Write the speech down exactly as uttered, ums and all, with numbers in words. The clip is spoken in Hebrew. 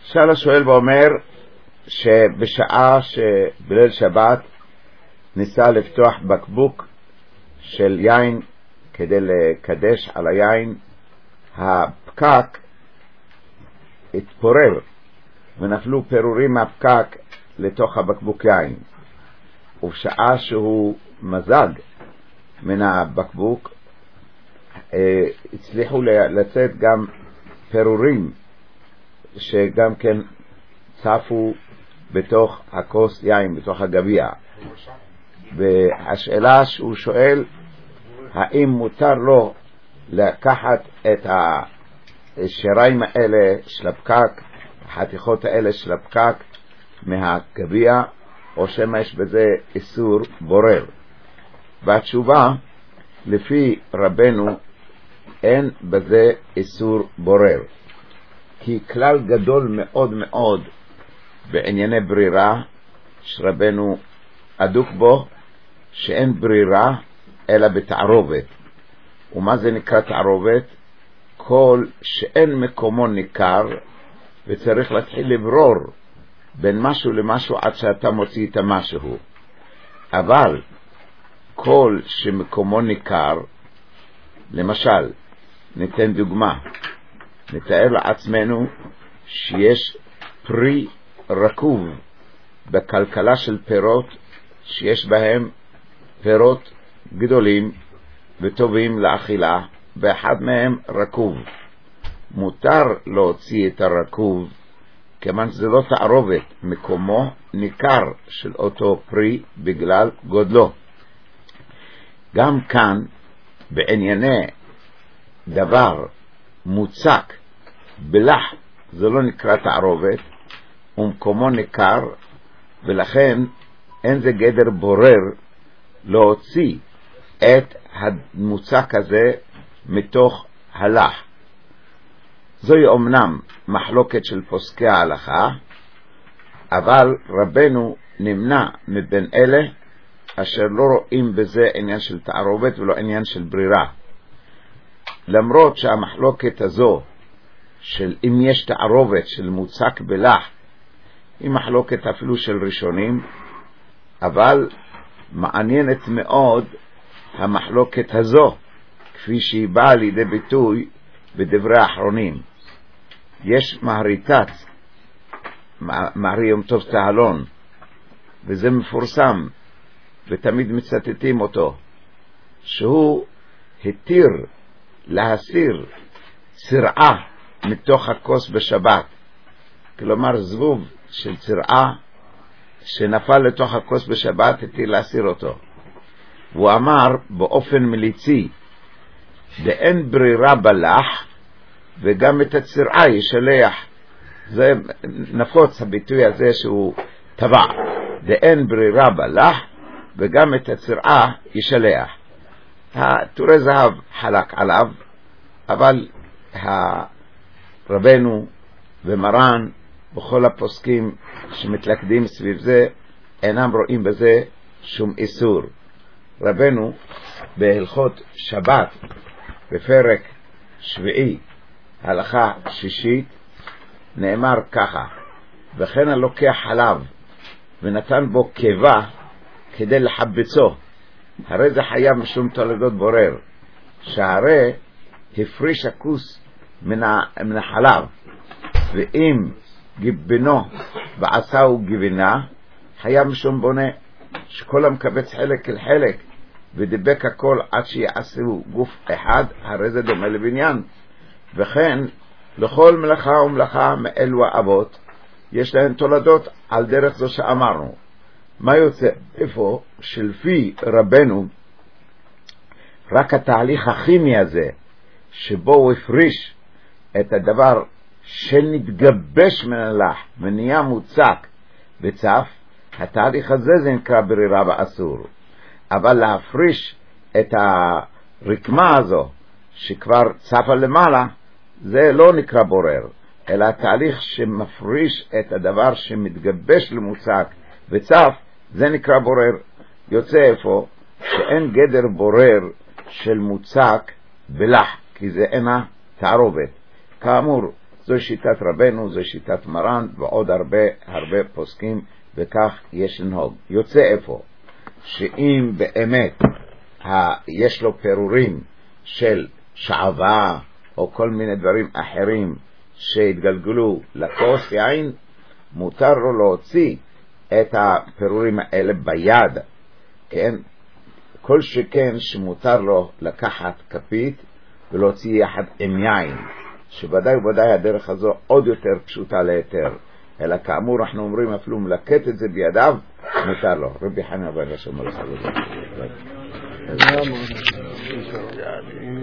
שאל השואל ואומר שבשעה שבליל שבת ניסה לפתוח בקבוק של יין כדי לקדש על היין, הפקק התפורר ונפלו פירורים מהפקק לתוך הבקבוק יין, ובשעה שהוא מזג מן הבקבוק הצליחו לצאת גם פירורים שגם כן צפו בתוך הכוס יין, בתוך הגביע. והשאלה שהוא שואל, האם מותר לו לקחת את השיריים האלה של הפקק, החתיכות האלה של הפקק מהגביע, או שמה יש בזה איסור בורר? והתשובה, לפי רבנו אין בזה איסור בורר, כי כלל גדול מאוד מאוד בענייני ברירה שרבנו אדוק בו, שאין ברירה אלא בתערובת. ומה זה נקרא תערובת? כל שאין מקומו ניכר וצריך להתחיל לברור בין משהו למשהו עד שאתה מוציא את המשהו. אבל כל שמקומו ניכר, למשל ניתן דוגמה, נתאר לעצמנו שיש פרי רקוב בכלכלה של פירות שיש בהם פירות גדולים וטובים לאכילה, ואחד מהם רקוב. מותר להוציא את הרקוב כיוון שזה לא תערובת, מקומו ניכר של אותו פרי בגלל גודלו. גם כאן בענייני דבר מוצק בלח, זה לא נקרא תערובת ומקומו ניכר, ולכן אין זה גדר בורר להוציא את המוצק הזה מתוך הלח. זוהי אומנם מחלוקת של פוסקי ההלכה, אבל רבנו נמנע מבין אלה אשר לא רואים בזה עניין של תערובת ולא עניין של ברירה. למרות שהמחלוקת הזו של אם יש תערובת של מוצק בלח היא מחלוקת אפילו של ראשונים, אבל מעניינת מאוד המחלוקת הזו כפי שהיא באה לידי ביטוי בדברי האחרונים. יש מהריטת מהרי יום טוב צהלון, וזה מפורסם ותמיד מצטטים אותו, שהוא התיר להסיר צרעה מתוך הכוס בשבת, כלומר זבוב של צרעה שנפל לתוך הכוס בשבת התיר להסיר אותו. הוא אמר באופן מליצי, ואין ברירה בלח וגם את הצרעה ישלח. זה נפוץ הביטוי הזה שהוא טבע, ואין ברירה בלח וגם את הצרעה ישלח. התורי זהב חלק עליו, אבל רבנו ומרן וכל הפוסקים שמתלכדים סביב זה אינם רואים בזה שום איסור. רבנו בהלכות שבת בפרק שביעי הלכה שישית נאמר ככה, וכן הלוקח חלב ונתן בו קיבה כדי לחבצו, הרי זה חייב משום תולדות בורר, שהרי הפריש הכוס מן, מן החלב, ואם גיבנו ועשהו גיבינה חייב משום בונה, שכל המקבץ חלק אל חלק ודבק הכל עד שיעשו גוף אחד, הרי זה דומה לבניין. וכן לכל מלאכה ומלאכה מאלו האבות יש להן תולדות על דרך זו שאמרנו. מה יוצא איפה שלפי רבנו רק התהליך הכימי הזה שבו הוא הפריש את הדבר שנתגבש מן הלח ונהיה מוצק וצף, התהליך הזה זה נקרא ברירה ואסור. אבל להפריש את הרקמה הזו שכבר צפה למעלה, זה לא נקרא בורר, אלא התהליך שמפריש את הדבר שמתגבש למוצק וצף, זה נקרא בורר. יוצא איפה שאין גדר בורר של מוצק בלח, כי זה אינה תערובת. כאמור, זו שיטת רבנו, זו שיטת מרן, ועוד הרבה הרבה פוסקים, וכך יש לנהוג. יוצא איפה? שאם באמת יש לו פירורים של שעבה או כל מיני דברים אחרים שהתגלגלו לכוס יין, מותר לו להוציא את הפירורים האלה ביד, כן? כל שכן שמותר לו לקחת כפית ולהוציא יחד עם יין, שוודאי וודאי הדרך הזו עוד יותר פשוטה ליתר, אלא כאמור אנחנו אומרים אפילו מלקט את זה בידיו, מותר לו. רבי חנינא בן ישמעאל